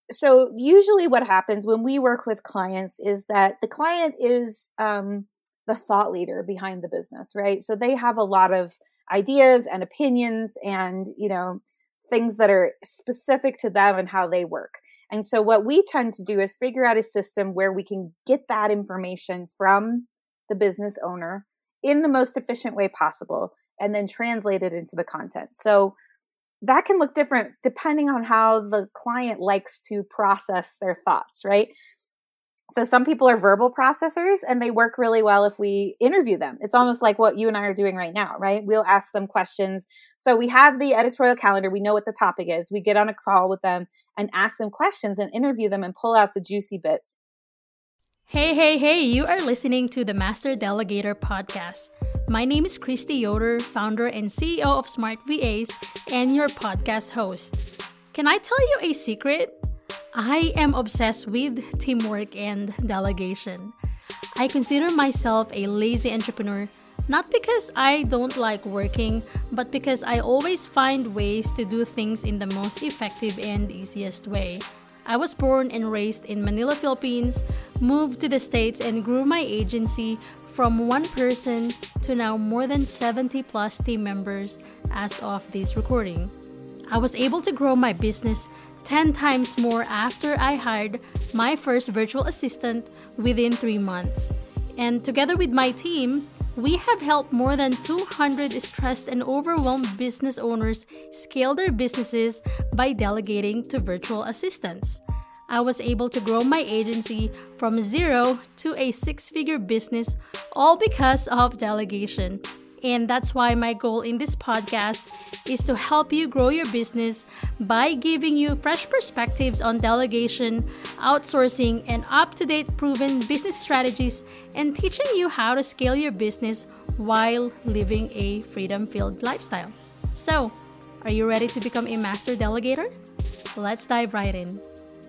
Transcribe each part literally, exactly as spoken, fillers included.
so usually what happens when we work with clients is that the client is um, the thought leader behind the business, right? So they have a lot of ideas and opinions and, you know, things that are specific to them and how they work. And so what we tend to do is figure out a system where we can get that information from the business owner in the most efficient way possible and then translate it into the content. So that can look different depending on how the client likes to process their thoughts, right? So some people are verbal processors and they work really well if we interview them. It's almost like what you and I are doing right now, right? We'll ask them questions. So we have the editorial calendar. We know what the topic is. We get on a call with them and ask them questions and interview them and pull out the juicy bits. Hey, hey, hey, you are listening to the Master Delegator podcast. My name is Christy Yoder, founder and C E O of Smart V As and your podcast host. Can I tell you a secret? I am obsessed with teamwork and delegation. I consider myself a lazy entrepreneur, not because I don't like working, but because I always find ways to do things in the most effective and easiest way. I was born and raised in Manila, Philippines, moved to the States and grew my agency from one person to now more than seventy plus team members as of this recording. I was able to grow my business ten times more after I hired my first virtual assistant within three months. And together with my team, we have helped more than two hundred stressed and overwhelmed business owners scale their businesses by delegating to virtual assistants. I was able to grow my agency from zero to a six-figure business, all because of delegation. And that's why my goal in this podcast is to help you grow your business by giving you fresh perspectives on delegation, outsourcing, and up-to-date proven business strategies, and teaching you how to scale your business while living a freedom-filled lifestyle. So, are you ready to become a master delegator? Let's dive right in.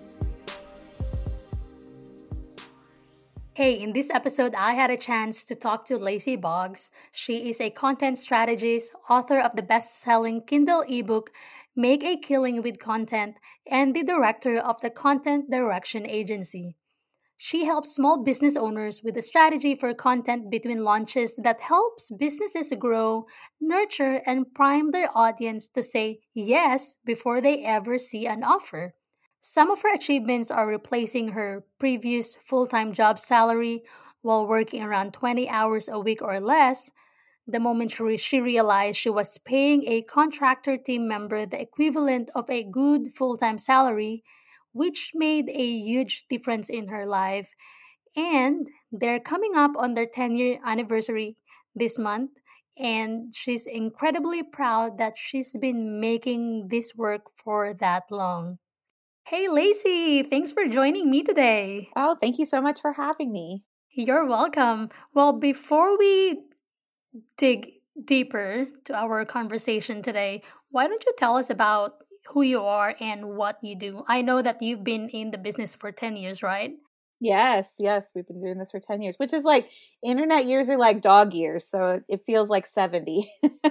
Hey, in this episode, I had a chance to talk to Lacey Boggs. She is a content strategist, author of the best-selling Kindle ebook, Make a Killing with Content, and the director of the Content Direction Agency. She helps small business owners with a strategy for content between launches that helps businesses grow, nurture, and prime their audience to say yes before they ever see an offer. Some of her achievements are replacing her previous full-time job salary while working around twenty hours a week or less, the moment she she realized she was paying a contractor team member the equivalent of a good full-time salary, which made a huge difference in her life. And they're coming up on their ten-year anniversary this month, and she's incredibly proud that she's been making this work for that long. Hey, Lacey, thanks for joining me today. Oh, thank you so much for having me. You're welcome. Well, before we dig deeper to our conversation today, why don't you tell us about who you are and what you do? I know that you've been in the business for ten years, right? Yes, yes, we've been doing this for ten years, which is like internet years are like dog years, so it feels like seventy.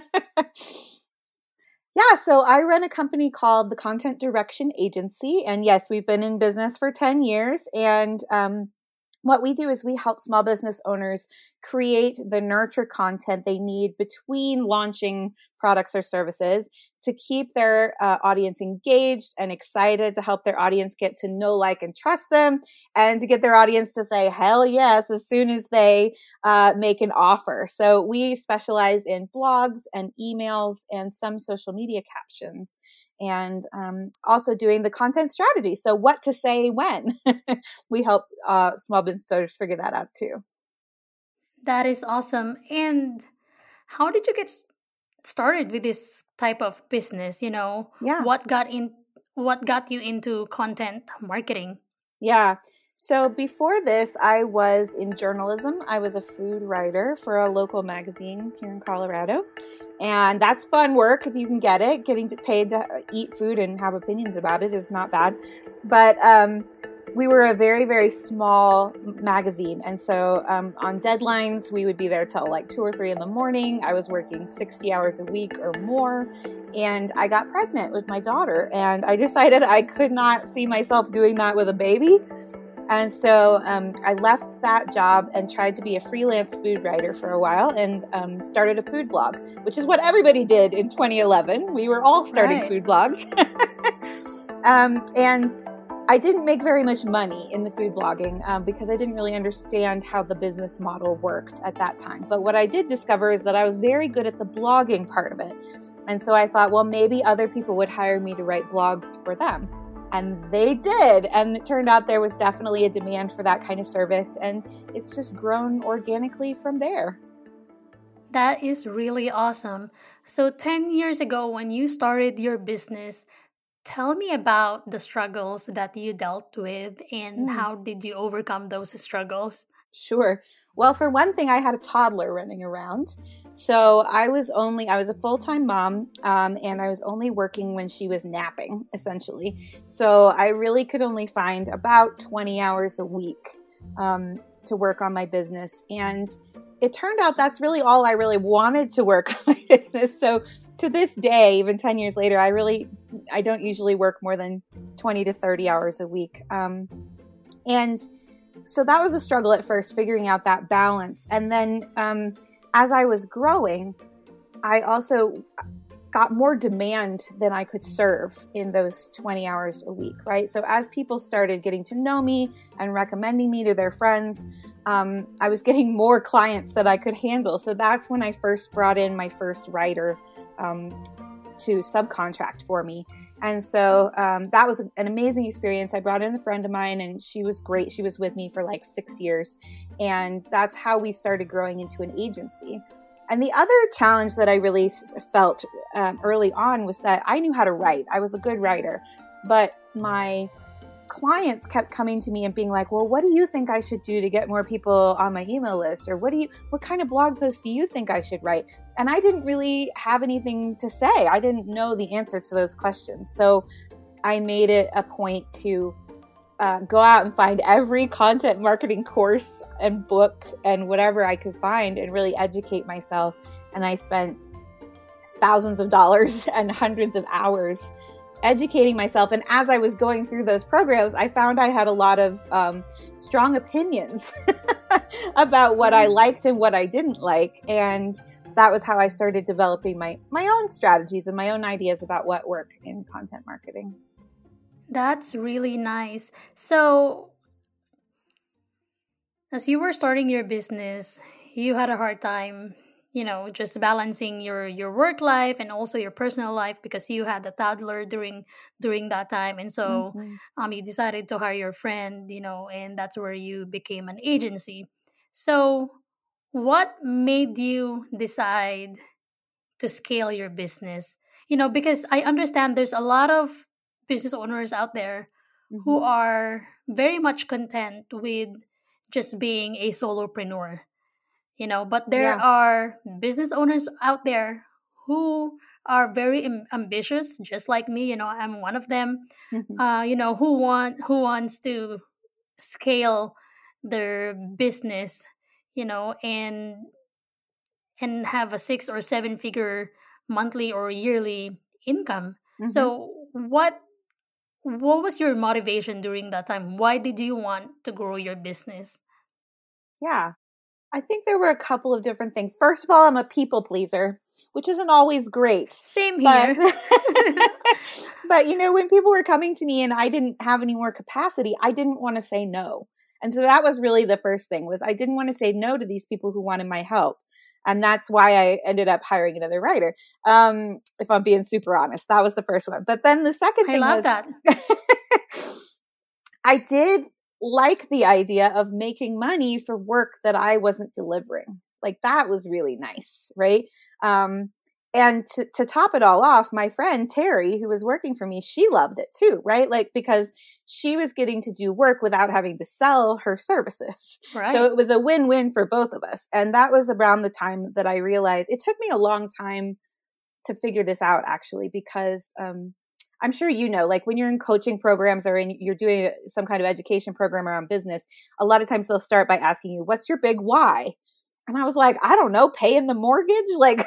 Yeah, so I run a company called the Content Direction Agency, and yes, we've been in business for ten years, and um, what we do is we help small business owners create the nurture content they need between launching products or services to keep their uh, audience engaged and excited, to help their audience get to know, like, and trust them, and to get their audience to say hell yes as soon as they uh, make an offer. So we specialize in blogs and emails and some social media captions, and um, also doing the content strategy. So what to say when. We help uh, small business owners figure that out too. That is awesome. And how did you get started with this type of business? You know, Yeah. what got in what got you into content marketing? Yeah. So before this, I was in journalism. I was a food writer for a local magazine here in Colorado. And that's fun work if you can get it. Getting paid to eat food and have opinions about it is not bad. But um, we were a very, very small magazine. And so um, on deadlines, we would be there till like two or three in the morning. I was working sixty hours a week or more. And I got pregnant with my daughter. And I decided I could not see myself doing that with a baby. And so um, I left that job and tried to be a freelance food writer for a while and um, started a food blog, which is what everybody did in twenty eleven. We were all starting Right. food blogs. um, and I didn't make very much money in the food blogging um, because I didn't really understand how the business model worked at that time. But what I did discover is that I was very good at the blogging part of it. And so I thought, well, maybe other people would hire me to write blogs for them. And they did. And it turned out there was definitely a demand for that kind of service. And it's just grown organically from there. That is really awesome. So ten years ago, when you started your business, tell me about the struggles that you dealt with and Mm. how did you overcome those struggles? Sure. Well, for one thing, I had a toddler running around. So I was only, I was a full-time mom, um, and I was only working when she was napping, essentially. So I really could only find about twenty hours a week um, to work on my business. And it turned out that's really all I really wanted to work on my business. So to this day, even ten years later, I really, I don't usually work more than twenty to thirty hours a week. Um, and so that was a struggle at first, figuring out that balance. And then um, as I was growing, I also got more demand than I could serve in those twenty hours a week, right? So as people started getting to know me and recommending me to their friends, um, I was getting more clients that I could handle. So that's when I first brought in my first writer um, to subcontract for me. And so um, that was an amazing experience. I brought in a friend of mine and she was great. She was with me for like six years. And that's how we started growing into an agency. And the other challenge that I really felt um, early on was that I knew how to write. I was a good writer, but my clients kept coming to me and being like, well, what do you think I should do to get more people on my email list? Or what do you, what kind of blog post do you think I should write? And I didn't really have anything to say. I didn't know the answer to those questions. So I made it a point to uh, go out and find every content marketing course and book and whatever I could find and really educate myself. And I spent thousands of dollars and hundreds of hours educating myself. And as I was going through those programs, I found I had a lot of um, strong opinions about what I liked and what I didn't like. And that was how I started developing my, my own strategies and my own ideas about what work in content marketing. That's really nice. So, as you were starting your business, you had a hard time, you know, just balancing your your work life and also your personal life because you had a toddler during during that time, and so Mm-hmm. um, you decided to hire your friend, you know, and that's where you became an agency. So, what made you decide to scale your business? You know, because I understand there's a lot of business owners out there who Mm-hmm. are very much content with just being a solopreneur, you know, but there Yeah. are business owners out there who are very am- ambitious, just like me. You know, I'm one of them. Mm-hmm. Uh, you know, who want who wants to scale their business, you know, and and have a six or seven figure monthly or yearly income. Mm-hmm. So what what was your motivation during that time? Why did you want to grow your business? Yeah. I think there were a couple of different things. First of all, I'm a people pleaser, which isn't always great. Same But, here. but you know, when people were coming to me and I didn't have any more capacity, I didn't want to say no. And so that was really the first thing, was I didn't want to say no to these people who wanted my help. And that's why I ended up hiring another writer. Um, if I'm being super honest, that was the first one. But then the second I thing love was that. I did like the idea of making money for work that I wasn't delivering. Like that was really nice, right? Um, and to, to top it all off, my friend Terry, who was working for me, she loved it too, right? Like because she was getting to do work without having to sell her services. Right. So it was a win-win for both of us. And that was around the time that I realized, it took me a long time to figure this out actually, because um, I'm sure you know, like when you're in coaching programs or in, you're doing some kind of education program around business, a lot of times they'll start by asking you, what's your big why? And I was like, I don't know, paying the mortgage? Like,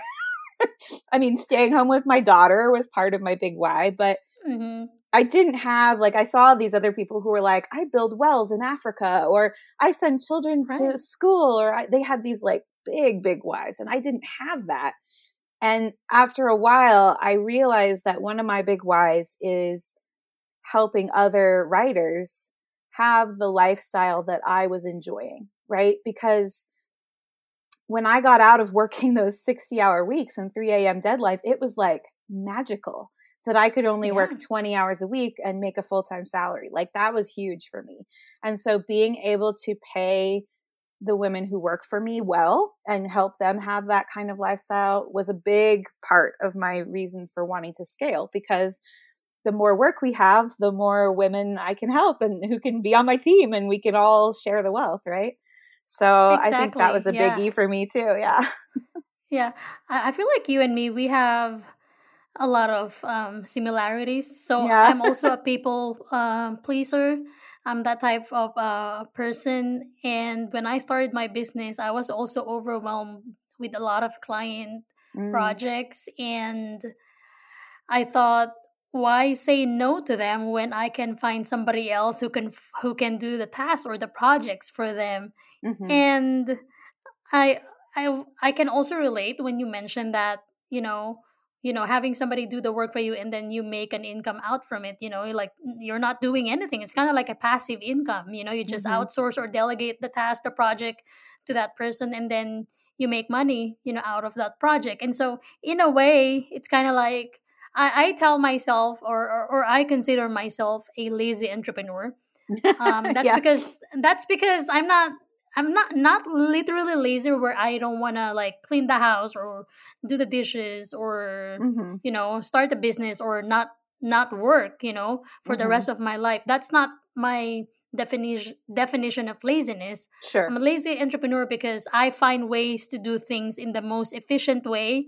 I mean, staying home with my daughter was part of my big why, but mm-hmm. I didn't have, like, I saw these other people who were like, I build wells in Africa, or I send children right. to school, or I, they had these like big, big whys, and I didn't have that. And after a while, I realized that one of my big whys is helping other writers have the lifestyle that I was enjoying, right? Because when I got out of working those sixty hour weeks and three a.m. deadlines, it was like magical that I could only yeah. work twenty hours a week and make a full-time salary. Like that was huge for me. And so being able to pay the women who work for me well and help them have that kind of lifestyle was a big part of my reason for wanting to scale, because the more work we have, the more women I can help and who can be on my team, and we can all share the wealth, right? So exactly. I think that was a yeah. biggie for me too. Yeah. Yeah. I feel like you and me, we have a lot of um, similarities. So yeah. I'm also a people um, pleaser. I'm that type of uh, person. And when I started my business, I was also overwhelmed with a lot of client mm. projects. And I thought, why say no to them when I can find somebody else who can who can do the tasks or the projects for them? Mm-hmm. And I I I can also relate when you mentioned that, you know, you know, having somebody do the work for you and then you make an income out from it, you know, like you're not doing anything. It's kind of like a passive income, you know, you just mm-hmm. outsource or delegate the task, the project to that person, and then you make money, you know, out of that project. And so in a way, it's kind of like, I, I tell myself, or, or or I consider myself a lazy entrepreneur. Um, that's yeah. because that's because I'm not I'm not not literally lazy where I don't want to like clean the house or do the dishes or mm-hmm. you know, start a business or not not work, you know, for mm-hmm. the rest of my life. That's not my definition definition of laziness. Sure. I'm a lazy entrepreneur because I find ways to do things in the most efficient way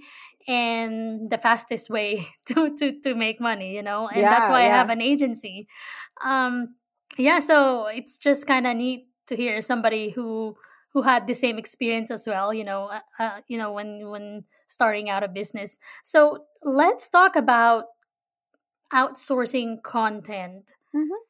and the fastest way to to to make money, you know. And yeah, that's why yeah. I have an agency. Um yeah, so it's just kind of neat to hear somebody who who had the same experience as well, you know, uh, uh, you know, when when starting out a business. So let's talk about outsourcing content. Mm-hmm.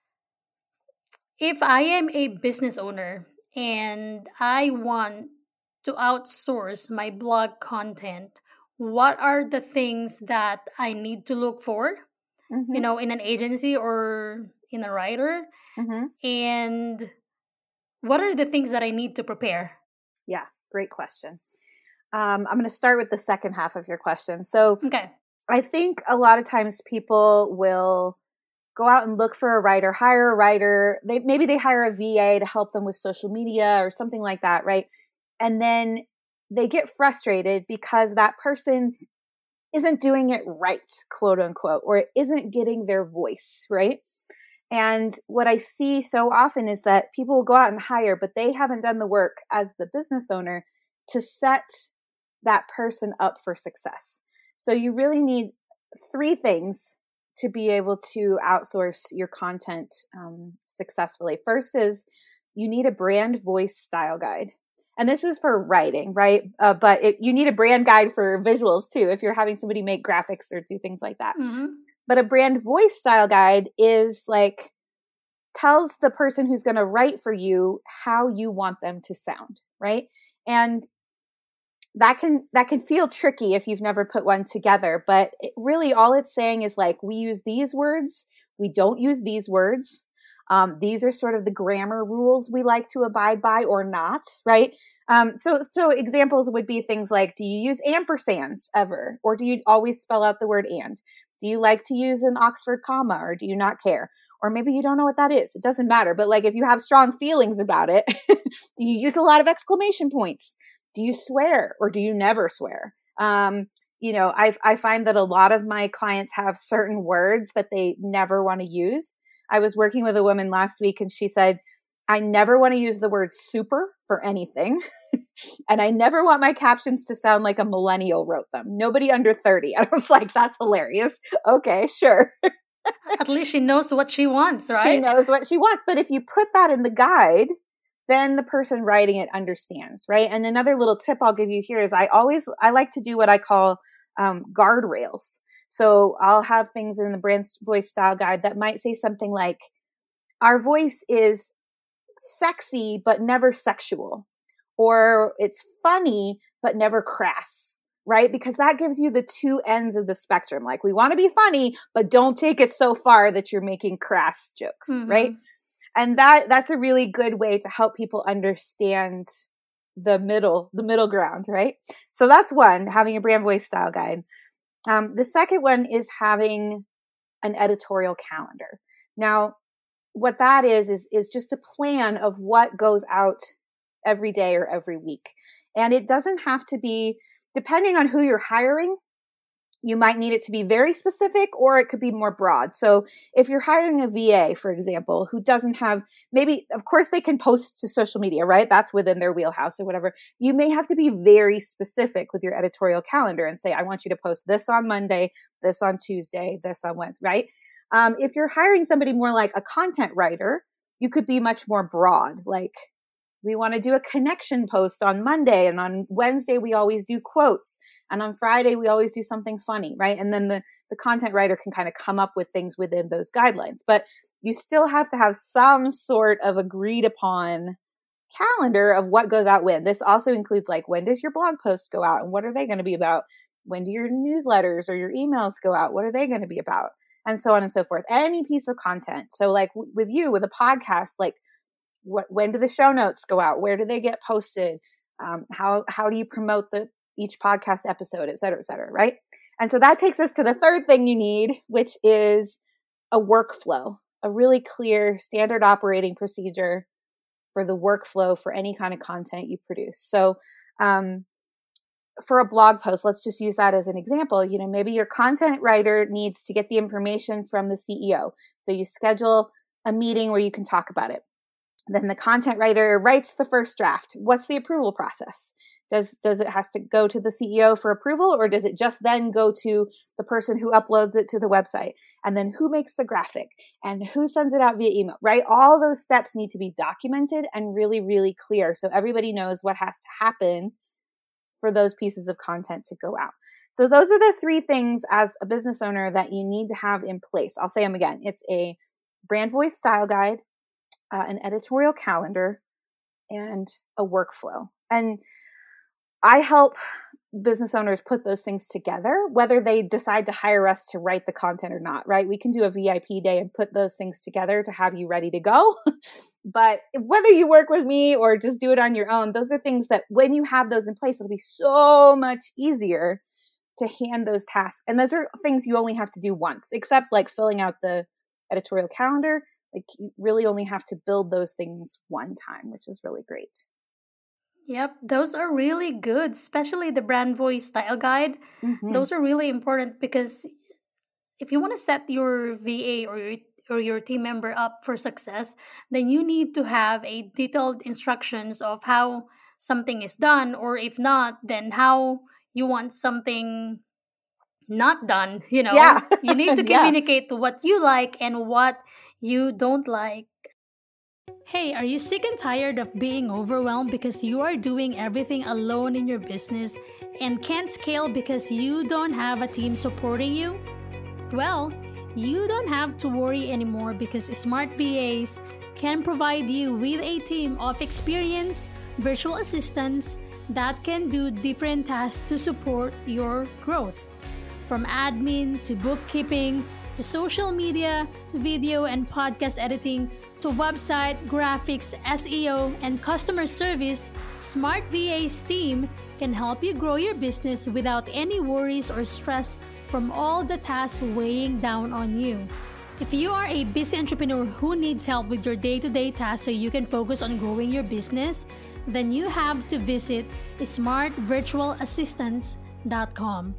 If I am a business owner and I want to outsource my blog content, what are the things that I need to look for, mm-hmm. you know, in an agency or in a writer? Mm-hmm. And what are the things that I need to prepare? Yeah, great question. Um, I'm going to start with the second half of your question. So okay. I think a lot of times people will go out and look for a writer, hire a writer. They maybe they hire a V A to help them with social media or something like that, right? And then they get frustrated because that person isn't doing it right, quote unquote, or it isn't getting their voice, right? And what I see so often is that people will go out and hire, but they haven't done the work as the business owner to set that person up for success. So you really need three things to be able to outsource your content um, successfully. First is you need a brand voice style guide. And this is for writing, right? Uh, but it, you need a brand guide for visuals too, if you're having somebody make graphics or do things like that. Mm-hmm. But a brand voice style guide is like, tells the person who's going to write for you how you want them to sound, right? And that can, that can feel tricky if you've never put one together, but it really all it's saying is like, we use these words, we don't use these words. Um, these are sort of the grammar rules we like to abide by or not, right? Um, so, so examples would be things like, do you use ampersands ever? Or do you always spell out the word and? Do you like to use an Oxford comma, or do you not care? Or maybe you don't know what that is. It doesn't matter. But like, if you have strong feelings about it, do you use a lot of exclamation points? Do you swear, or do you never swear? Um, you know, I I find that a lot of my clients have certain words that they never want to use. I was working with a woman last week and she said, I never want to use the word super for anything. And I never want my captions to sound like a millennial wrote them. Nobody under thirty. I was like, that's hilarious. Okay, sure. At least she knows what she wants, right? She knows what she wants. But if you put that in the guide, then the person writing it understands, right? And another little tip I'll give you here is I always, I like to do what I call um, guardrails. So I'll have things in the brand voice style guide that might say something like, our voice is sexy, but never sexual. Or it's funny, but never crass, right? Because that gives you the two ends of the spectrum. Like, we want to be funny, but don't take it so far that you're making crass jokes, mm-hmm. right? And that that's a really good way to help people understand the middle, the middle ground, right? So that's one, having a brand voice style guide. Um, the second one is having an editorial calendar. Now, what that is, is, is just a plan of what goes out every day or every week. And it doesn't have to be, depending on who you're hiring, you might need it to be very specific, or it could be more broad. So if you're hiring a V A, for example, who doesn't have, maybe, of course, they can post to social media, right? That's within their wheelhouse or whatever. You may have to be very specific with your editorial calendar and say, I want you to post this on Monday, this on Tuesday, this on Wednesday, right? Um, if you're hiring somebody more like a content writer, you could be much more broad. Like, we want to do a connection post on Monday, and on Wednesday we always do quotes, and on Friday we always do something funny, right? And then the, the content writer can kind of come up with things within those guidelines. But you still have to have some sort of agreed upon calendar of what goes out when. This also includes, like, when does your blog post go out and what are they going to be about? When do your newsletters or your emails go out? What are they going to be about? And so on and so forth. Any piece of content. So like w- with you, with a podcast, like, What, when do the show notes go out? Where do they get posted? Um, how how do you promote the each podcast episode, et cetera, et cetera, right? And so that takes us to the third thing you need, which is a workflow, a really clear standard operating procedure for the workflow for any kind of content you produce. So um, for a blog post, let's just use that as an example. You know, maybe your content writer needs to get the information from the C E O. So you schedule a meeting where you can talk about it. Then the content writer writes the first draft. What's the approval process? Does does it has to go to the C E O for approval, or does it just then go to the person who uploads it to the website? And then who makes the graphic? And who sends it out via email, right? All those steps need to be documented and really, really clear so everybody knows what has to happen for those pieces of content to go out. So those are the three things as a business owner that you need to have in place. I'll say them again. It's a brand voice style guide, Uh, an editorial calendar, and a workflow. And I help business owners put those things together, whether they decide to hire us to write the content or not, right? We can do a V I P day and put those things together to have you ready to go. But whether you work with me or just do it on your own, those are things that when you have those in place, it'll be so much easier to hand those tasks. And those are things you only have to do once, except like filling out the editorial calendar. Like, you really only have to build those things one time, which is really great. Yep, those are really good, especially the brand voice style guide. Mm-hmm. Those are really important because if you want to set your V A or your, or your team member up for success, then you need to have a detailed instructions of how something is done, or if not, then how you want something not done, you know. Yeah. You need to communicate yeah. what you like and what you don't like. Hey, are you sick and tired of being overwhelmed because you are doing everything alone in your business and can't scale because you don't have a team supporting you? Well, you don't have to worry anymore because Smart V As can provide you with a team of experienced virtual assistants that can do different tasks to support your growth. From admin to bookkeeping to social media, video and podcast editing to website, graphics, S E O, and customer service, Smart V A's team can help you grow your business without any worries or stress from all the tasks weighing down on you. If you are a busy entrepreneur who needs help with your day-to-day tasks so you can focus on growing your business, then you have to visit smart virtual assistants dot com.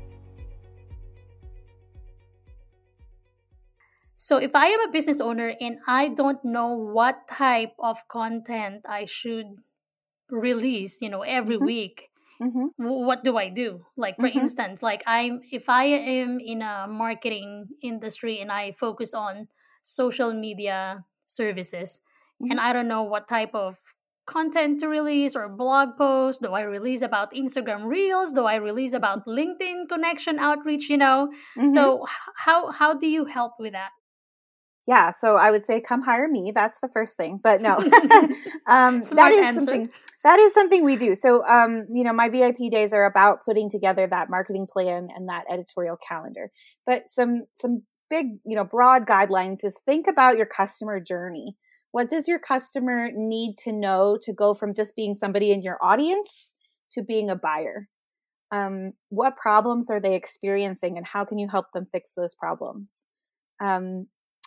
So if I am a business owner and I don't know what type of content I should release, you know, every mm-hmm. week, Mm-hmm. w- what do I do? Like, for Mm-hmm. instance, like I'm if I am in a marketing industry and I focus on social media services, Mm-hmm. and I don't know what type of content to release or blog post. Do I release about Instagram Reels? Do I release about LinkedIn connection outreach? You know, Mm-hmm. so h- how how do you help with that? Yeah, so I would say come hire me. That's the first thing. But no, um, that Smart is answer. something that is something we do. So, um, you know, my V I P days are about putting together that marketing plan and that editorial calendar. But some some big, you know, broad guidelines is think about your customer journey. What does your customer need to know to go from just being somebody in your audience to being a buyer? Um, what problems are they experiencing, and how can you help them fix those problems? Um,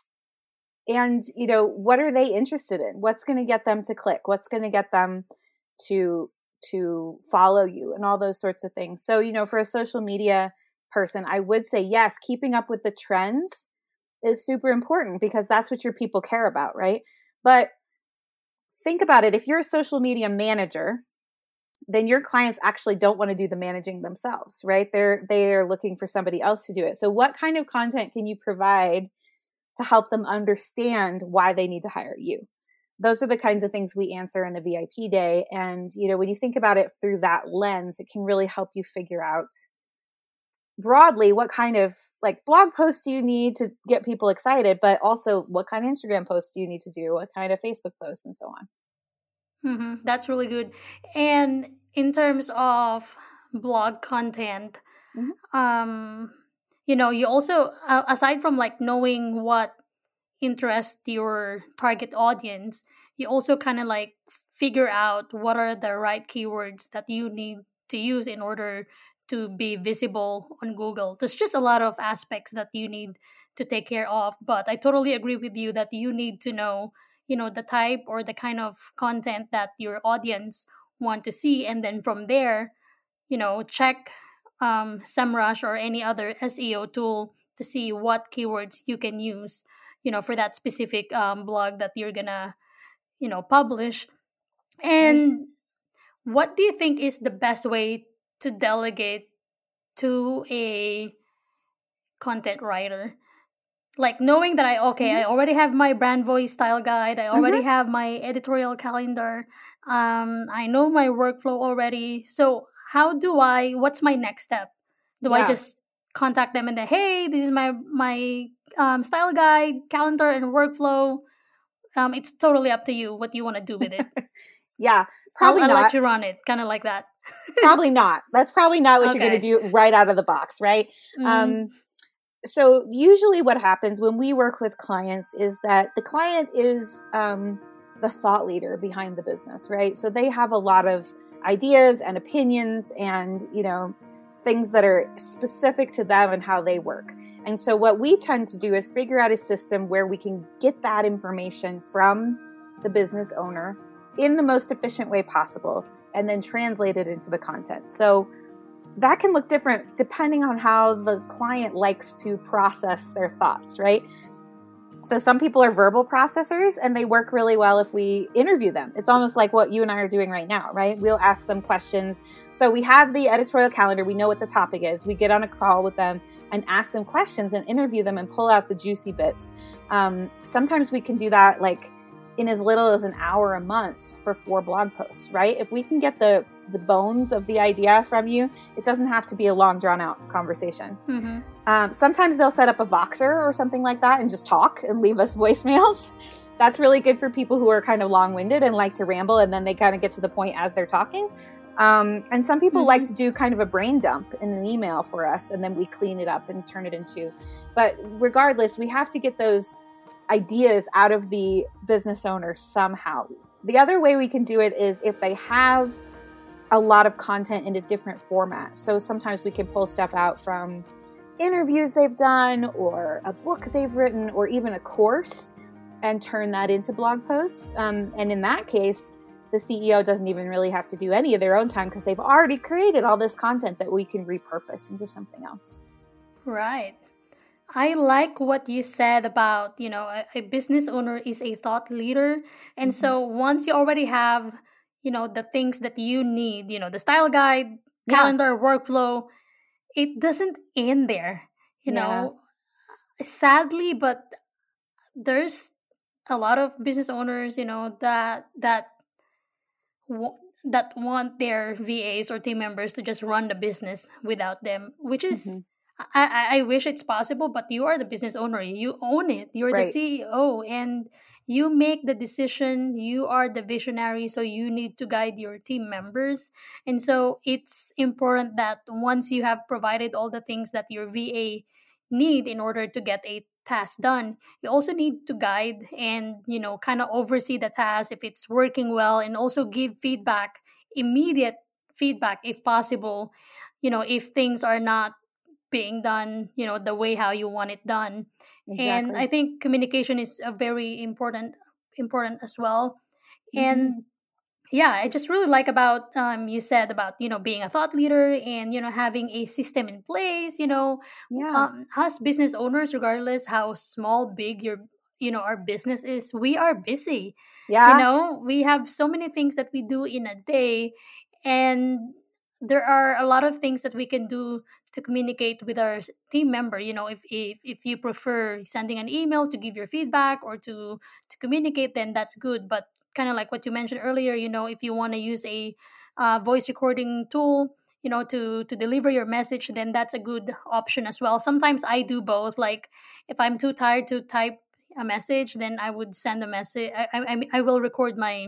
and, you know, what are they interested in? What's going to get them to click? What's going to get them to, to follow you and all those sorts of things. So, you know, for a social media person, I would say, yes, keeping up with the trends is super important because that's what your people care about, right? But think about it. If you're a social media manager, then your clients actually don't want to do the managing themselves, right? They're, they're looking for somebody else to do it. So what kind of content can you provide to help them understand why they need to hire you? Those are the kinds of things we answer in a V I P day. And, you know, when you think about it through that lens, it can really help you figure out broadly what kind of like blog posts do you need to get people excited, but also what kind of Instagram posts do you need to do, what kind of Facebook posts, and so on. Mm-hmm. That's really good. And in terms of blog content, Mm-hmm. um, you know, you also, uh, aside from like knowing what interests your target audience, you also kind of like figure out what are the right keywords that you need to use in order to be visible on Google. There's just a lot of aspects that you need to take care of. But I totally agree with you that you need to know, you know, the type or the kind of content that your audience want to see. And then from there, you know, check um, SEMrush or any other S E O tool to see what keywords you can use, you know, for that specific um, blog that you're gonna, you know, publish. Right. And what do you think is the best way to delegate to a content writer? Like knowing that I okay, Mm-hmm. I already have my brand voice style guide, I already Mm-hmm. have my editorial calendar, um, I know my workflow already. So how do I? What's my next step? Do I Yeah. just contact them and say, hey, this is my my um, style guide, calendar, and workflow? Um, it's totally up to you what you want to do with it. Yeah. I'll, Probably I'll let not. you run it, kind of like that. Probably not. That's probably not what you're going to Okay. do right out of the box, right? Mm, Um, so usually what happens when we work with clients is that the client is um, the thought leader behind the business, right? So they have a lot of ideas and opinions and, you know, things that are specific to them and how they work. And so what we tend to do is figure out a system where we can get that information from the business owner in the most efficient way possible and then translate it into the content. So that can look different depending on how the client likes to process their thoughts, right? So some people are verbal processors and they work really well if we interview them. It's almost like what you and I are doing right now, right? We'll ask them questions. So we have the editorial calendar. We know what the topic is. We get on a call with them and ask them questions and interview them and pull out the juicy bits. Um, sometimes we can do that like in as little as an hour a month for four blog posts, right? If we can get the, the bones of the idea from you, it doesn't have to be a long drawn out conversation. mm-hmm. Um, sometimes they'll set up a Voxer or something like that and just talk and leave us voicemails. That's really good for people who are kind of long-winded and like to ramble, and then they kind of get to the point as they're talking. Um, and some people mm-hmm. like to do kind of a brain dump in an email for us, and then we clean it up and turn it into. But regardless, we have to get those ideas out of the business owner somehow. The other way we can do it is if they have a lot of content in a different format. So sometimes we can pull stuff out from interviews they've done or a book they've written or even a course and turn that into blog posts. Um, and in that case, the C E O doesn't even really have to do any of their own time because they've already created all this content that we can repurpose into something else. Right. I like what you said about, you know, a, a business owner is a thought leader. And mm-hmm. so once you already have, you know, the things that you need, you know, the style guide, calendar workflow, it doesn't end there, you Yeah. know. Sadly, but there's a lot of business owners, you know, that that w- that want their V As or team members to just run the business without them, which is hmm I, I I wish it's possible, but you are the business owner. You own it. You're the Right. C E O and you make the decision. You are the visionary, so you need to guide your team members. And so it's important that once you have provided all the things that your V A need in order to get a task done, you also need to guide and, you know, kind of oversee the task if it's working well, and also give feedback, immediate feedback if possible, you know, if things are not being done, you know, the way how you want it done. And I Exactly. think communication is a very important important as well. hmm And yeah, I just really like about um you said about, you know, being a thought leader and, you know, having a system in place, you know. Yeah. Um us business owners, regardless how small big your, you know, our business is, we are busy. You Yeah. know, we have so many things that we do in a day, and there are a lot of things that we can do to communicate with our s- team member. You know, if if, if you prefer sending an email to give your feedback or to to communicate, then that's good. But kind of like what you mentioned earlier, you know, if you want to use a uh, voice recording tool, you know, to to deliver your message, then that's a good option as well. Sometimes I do both. Like if I'm too tired to type a message, then I would send a message. I I, I I will record my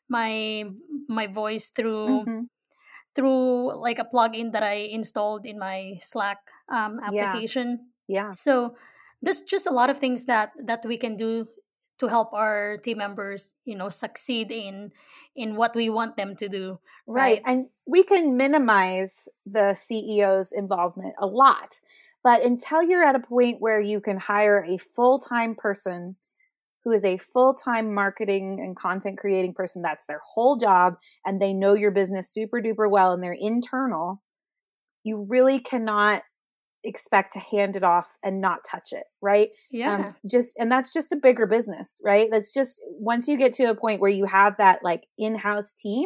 my my voice through hmm through like a plugin that I installed in my Slack um, Yeah. application. Yeah. So there's just a lot of things that that we can do to help our team members, you know, succeed in in what we want them to do, Right. right? And we can minimize the C E O's involvement a lot. But until you're at a point where you can hire a full time person who is a full time marketing and content creating person, that's their whole job, and they know your business super duper well and they're internal, you really cannot expect to hand it off and not touch it, right? Um, Yeah. just and that's just a bigger business, right? That's just once you get to a point where you have that like in-house team,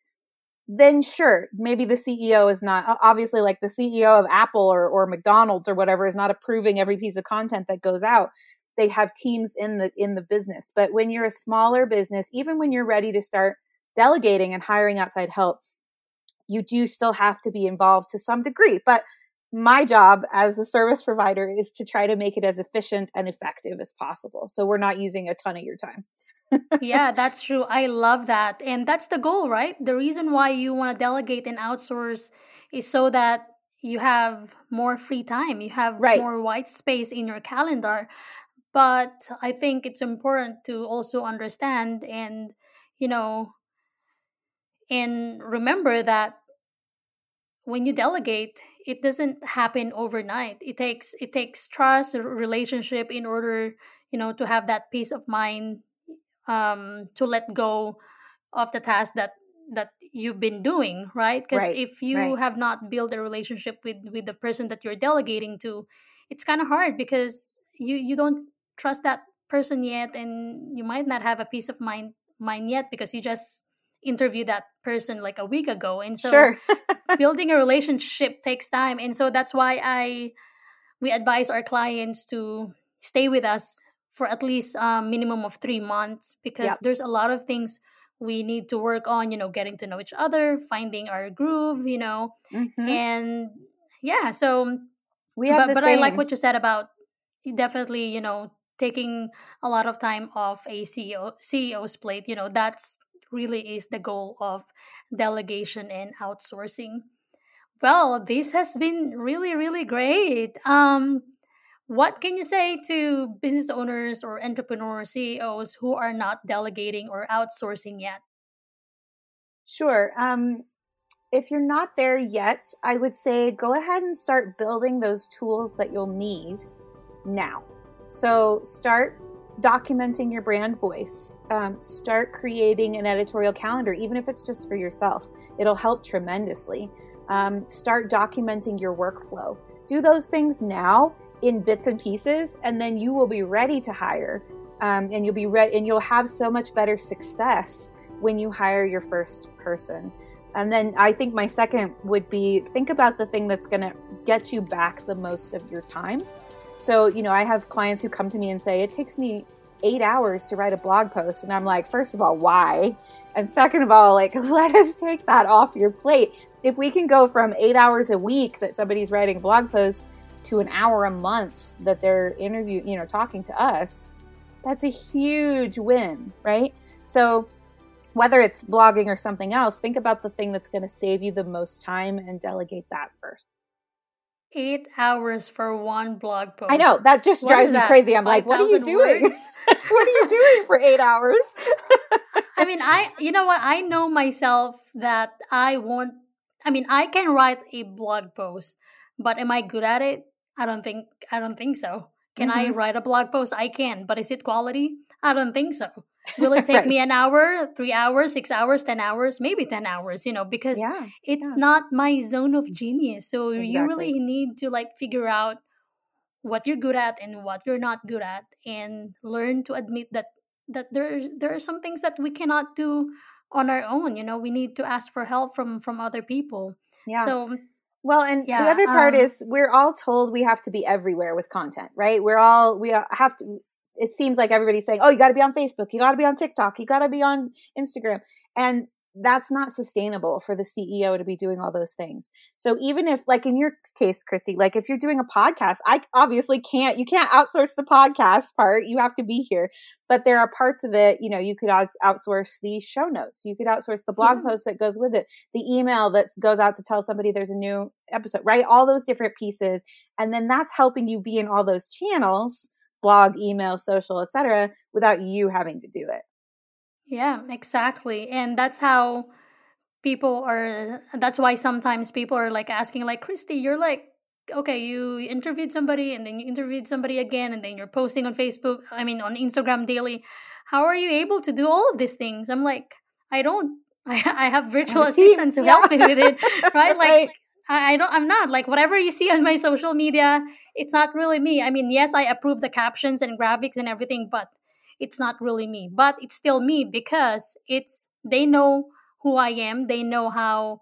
then sure, maybe the C E O is not obviously like the C E O of Apple or, or McDonald's or whatever is not approving every piece of content that goes out. They have teams in the in the business. But when you're a smaller business, even when you're ready to start delegating and hiring outside help, you do still have to be involved to some degree. But my job as the service provider is to try to make it as efficient and effective as possible. So we're not using a ton of your time. Yeah, that's true. I love that. And that's the goal, right? The reason why you want to delegate and outsource is so that you have more free time, you have Right. more white space in your calendar. But I think it's important to also understand and, you know, and remember that when you delegate, it doesn't happen overnight. It takes it takes trust, a relationship in order, you know, to have that peace of mind, um, to let go of the task that that you've been doing, right? Because Right. if you Right. have not built a relationship with with the person that you're delegating to, it's kind of hard because you you don't trust that person yet, and you might not have a peace of mind mind yet because you just interviewed that person like a week ago. And so Sure. building a relationship takes time, and so that's why I we advise our clients to stay with us for at least a minimum of three months because Yep. there's a lot of things we need to work on, you know, getting to know each other, finding our groove, you know. hmm And yeah, so We have but the but I like same. what you said about definitely, you know, taking a lot of time off a C E O C E O's plate. You know, that's really is the goal of delegation and outsourcing. Well, this has been really, really great. Um, what can you say to business owners or entrepreneurs, C E Os who are not delegating or outsourcing yet? Sure. Um, if you're not there yet, I would say go ahead and start building those tools that you'll need now. So start documenting your brand voice. Um, start creating an editorial calendar, even if it's just for yourself. It'll help tremendously. Um, start documenting your workflow. Do those things now in bits and pieces, and then you will be ready to hire. Um, and you'll be ready, and you'll have so much better success when you hire your first person. And then I think my second would be think about the thing that's going to get you back the most of your time. So, you know, I have clients who come to me and say, it takes me eight hours to write a blog post. And I'm like, first of all, why? And second of all, like, let us take that off your plate. If we can go from eight hours a week that somebody's writing a blog post to an hour a month that they're interviewing, you know, talking to us, that's a huge win, right? So whether it's blogging or something else, think about the thing that's going to save you the most time and delegate that first. Eight hours for one blog post. I know, that just drives me crazy. I'm like, what are you doing? What are you doing for eight hours? I mean, I, you know what? I know myself that I won't, I mean, I can write a blog post, but am I good at it? I don't think, I don't think so. Can mm-hmm. I write a blog post? I can, but is it quality? I don't think so. Will it take right. me an hour, three hours, six hours, ten hours, maybe ten hours, you know, because yeah, it's yeah. not my zone of genius. So exactly. you really need to like figure out what you're good at and what you're not good at, and learn to admit that that there there are some things that we cannot do on our own. You know, we need to ask for help from from other people. Yeah. So well, and yeah, the other part um, is we're all told we have to be everywhere with content, right? We're all we have to. It seems like everybody's saying, oh, you got to be on Facebook, you got to be on TikTok, you got to be on Instagram. And that's not sustainable for the C E O to be doing all those things. So even if, like in your case, Christy, like if you're doing a podcast, I obviously can't, you can't outsource the podcast part. You have to be here. But there are parts of it, you know, you could outs- outsource the show notes. You could outsource the blog yeah. post that goes with it, the email that goes out to tell somebody there's a new episode, right? All those different pieces. And then that's helping you be in all those channels, blog, email, social, et cetera, without you having to do it. Yeah, exactly. And that's how people are, that's why sometimes people are like asking like, Christy, you're like, okay, you interviewed somebody and then you interviewed somebody again and then you're posting on Facebook, I mean, on Instagram daily. How are you able to do all of these things? I'm like, I don't, I, I have virtual assistants who yeah. help me with it, right? Like, right. I don't, I'm not like whatever you see on my social media, it's not really me. I mean, yes, I approve the captions and graphics and everything, but it's not really me. But it's still me because it's, they know who I am. They know how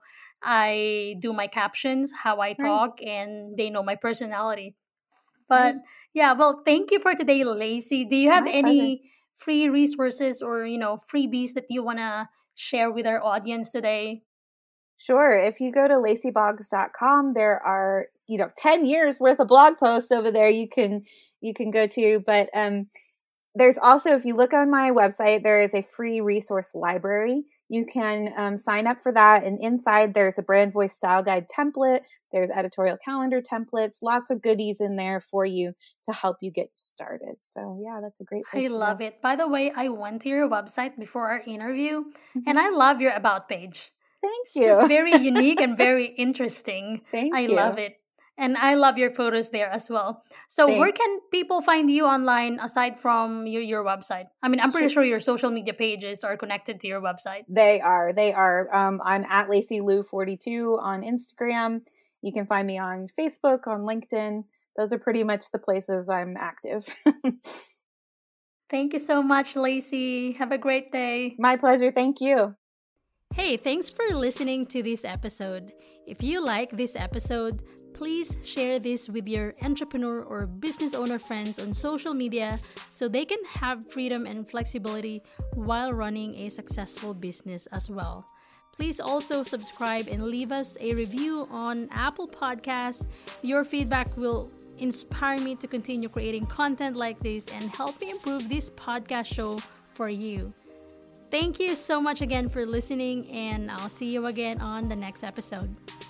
I do my captions, how I talk, right. and they know my personality. But right. yeah, well, thank you for today, Lacey. Do you have my any pleasure. free resources or, you know, freebies that you want to share with our audience today? Sure. If you go to lacey boggs dot com, there are, you know, ten years worth of blog posts over there you can, you can go to. But um, there's also, if you look on my website, there is a free resource library. You can um, sign up for that. And inside there's a brand voice style guide template. There's editorial calendar templates, lots of goodies in there for you to help you get started. So yeah, that's a great place I to love go. it. By the way, I went to your website before our interview mm-hmm. and I love your about page. Thank it's you. It's just very unique and very interesting. Thank I you. love it. And I love your photos there as well. So Thanks. Where can people find you online aside from your, your website? I mean, I'm pretty sure. sure your social media pages are connected to your website. They are. They are. Um, I'm at Lacey Lou forty-two on Instagram. You can find me on Facebook, on LinkedIn. Those are pretty much the places I'm active. Thank you so much, Lacey. Have a great day. My pleasure. Thank you. Hey, thanks for listening to this episode. If you like this episode, please share this with your entrepreneur or business owner friends on social media so they can have freedom and flexibility while running a successful business as well. Please also subscribe and leave us a review on Apple Podcasts. Your feedback will inspire me to continue creating content like this and help me improve this podcast show for you. Thank you so much again for listening, and I'll see you again on the next episode.